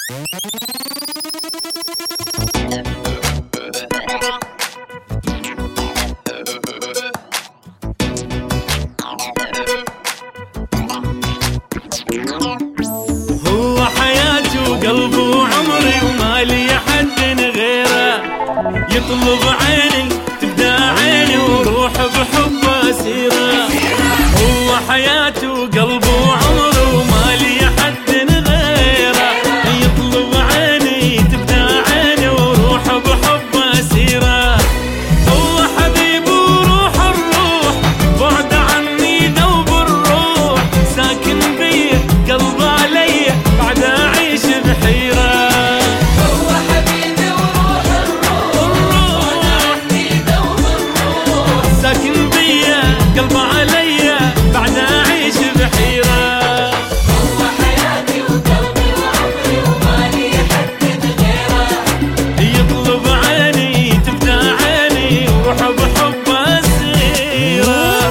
هو حياتي وقلبي وعمري وما لي حد غيره، يطلب عيني تبدا عيني وروح بحبه اسيره. هو حياتي وقلبي وعمري وما لي حد غيره، يطلب عيني تبدا عيني وروح بحبه اسيره. هو حبيبي وروح الروح، بعد عني ذوب الروح، ساكن بي قلبه علي بعد اعيش بحيره. هو حبيبي وروح الروح، بعد عني ذوب الروح، ساكن بي قلبه علي بعد اعيش بحيره. هو حياتي وقلبي وعمري وما لي حد غيره، يطلب عيني تبدا عيني وروح بحبه اسيره.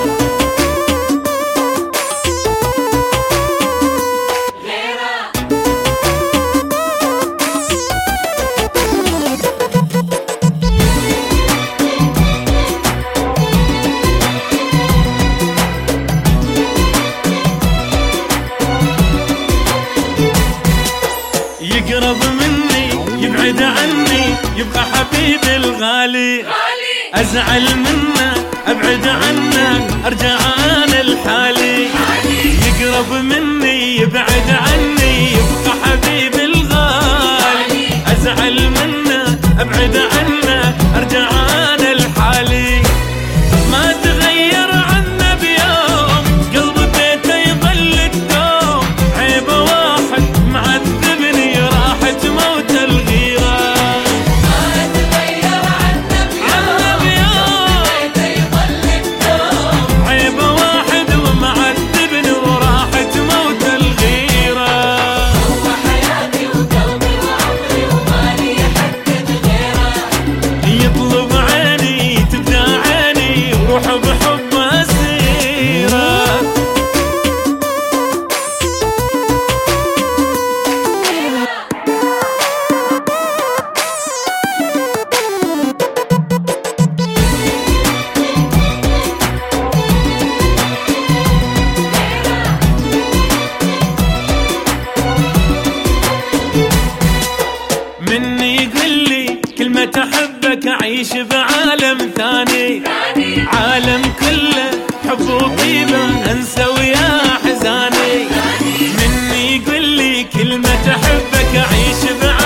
يقرب مني يبعد عني يبقى حبيبي الغالي، ازعل منه ابعد عنه ارجع انا لحالي. يقرب مني يبعد عني يبقى حبيبي الغالي، ازعل منه ابعد عنه ارجع انا لحالي. ما تغير عنه بيوم، قلب بيته يظل الدوم، عيبه واحد معذبني راحت موت الغيره. ما تغير عنه بيوم، بيته يظل الدوم، عيبه واحد ومعذبني وراحت موت الغيره. هو حياتي وقلبي وعمري وما لي حد غيره، يطلب عيني تبدا عيني وروح بحبه اسيره. مني يقلي كلمة أحبك أعيش بعالم ثاني، عالم كله حب وطيبة أنسى ويا حزاني. مني يقلي كلمة أحبك أعيش بعالم